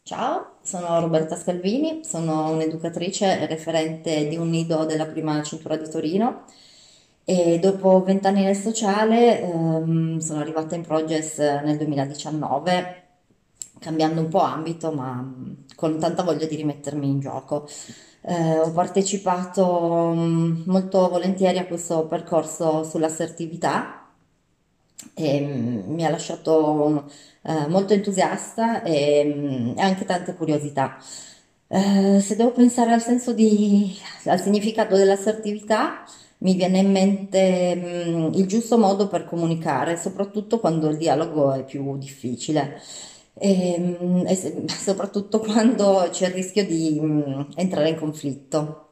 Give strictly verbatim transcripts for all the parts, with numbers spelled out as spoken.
Ciao, sono Roberta Scalvini, sono un'educatrice referente di un nido della prima cintura di Torino e dopo vent'anni nel sociale ehm, sono arrivata in Progress nel duemiladiciannove, cambiando un po' ambito ma mm, con tanta voglia di rimettermi in gioco. Eh, ho partecipato mm, molto volentieri a questo percorso sull'assertività e mm, mi ha lasciato eh, molto entusiasta e, mm, e anche tante curiosità. Eh, se devo pensare al senso di, al significato dell'assertività, mi viene in mente, mm, il giusto modo per comunicare, soprattutto quando il dialogo è più difficile. E, mm, e se- soprattutto quando c'è il rischio di mm, entrare in conflitto.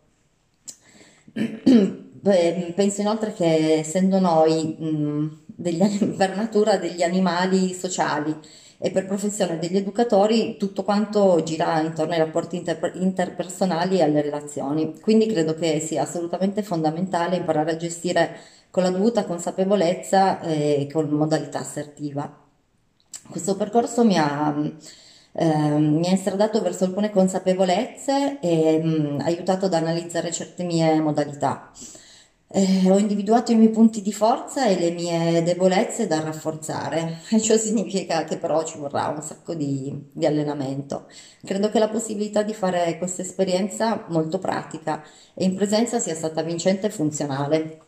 Beh, penso inoltre che essendo noi, mh, degli anim- per natura degli animali sociali e per professione degli educatori, tutto quanto gira intorno ai rapporti interper- interpersonali e alle relazioni. Quindi credo che sia assolutamente fondamentale imparare a gestire con la dovuta consapevolezza e con modalità assertiva. Questo percorso mi ha, ehm, mi ha instradato verso alcune consapevolezze e mh, aiutato ad analizzare certe mie modalità. Eh, ho individuato i miei punti di forza e le mie debolezze da rafforzare. Ciò significa che però ci vorrà un sacco di, di allenamento. Credo che la possibilità di fare questa esperienza molto pratica e in presenza sia stata vincente e funzionale.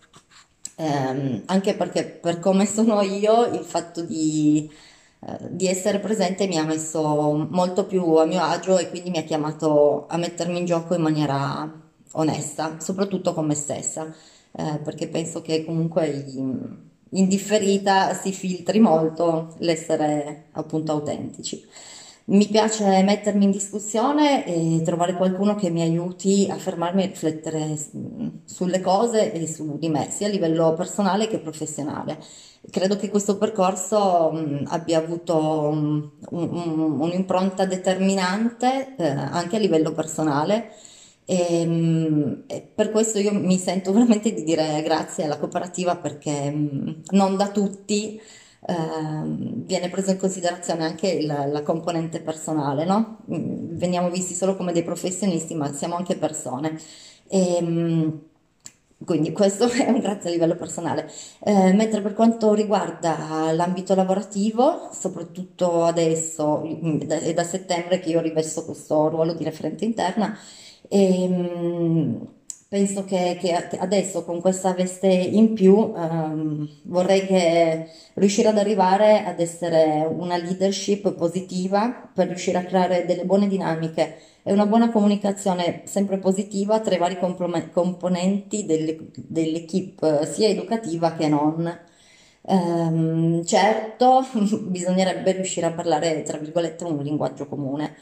Ehm, anche perché per come sono io, il fatto di, eh, di essere presente mi ha messo molto più a mio agio e quindi mi ha chiamato a mettermi in gioco in maniera onesta, soprattutto con me stessa, eh, perché penso che comunque in, in differita si filtri molto l'essere appunto autentici. Mi piace mettermi in discussione e trovare qualcuno che mi aiuti a fermarmi e riflettere s- sulle cose e su di me, sia a livello personale che professionale. Credo che questo percorso mh, abbia avuto mh, un- un- un'impronta determinante eh, anche a livello personale e, mh, e per questo io mi sento veramente di dire grazie alla cooperativa perché mh, non da tutti ehm, viene preso in considerazione anche la, la componente personale, no? Mm, Veniamo visti solo come dei professionisti, ma siamo anche persone. E, mm, quindi questo è un grazie a livello personale. Eh, mentre per quanto riguarda l'ambito lavorativo, soprattutto adesso, mm, da- è da settembre che io rivesto questo ruolo di referente interna, e, mm, penso che, che adesso con questa veste in più ehm, vorrei che riuscire ad arrivare ad essere una leadership positiva per riuscire a creare delle buone dinamiche e una buona comunicazione sempre positiva tra i vari comprom- componenti delle- dell'equipe, sia educativa che non. Ehm, certo, bisognerebbe riuscire a parlare, tra virgolette, un linguaggio comune.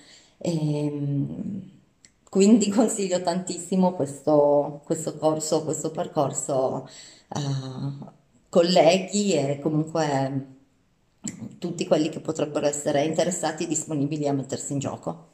Ehm, quindi consiglio tantissimo questo, questo corso, questo percorso a colleghi e comunque tutti quelli che potrebbero essere interessati e disponibili a mettersi in gioco.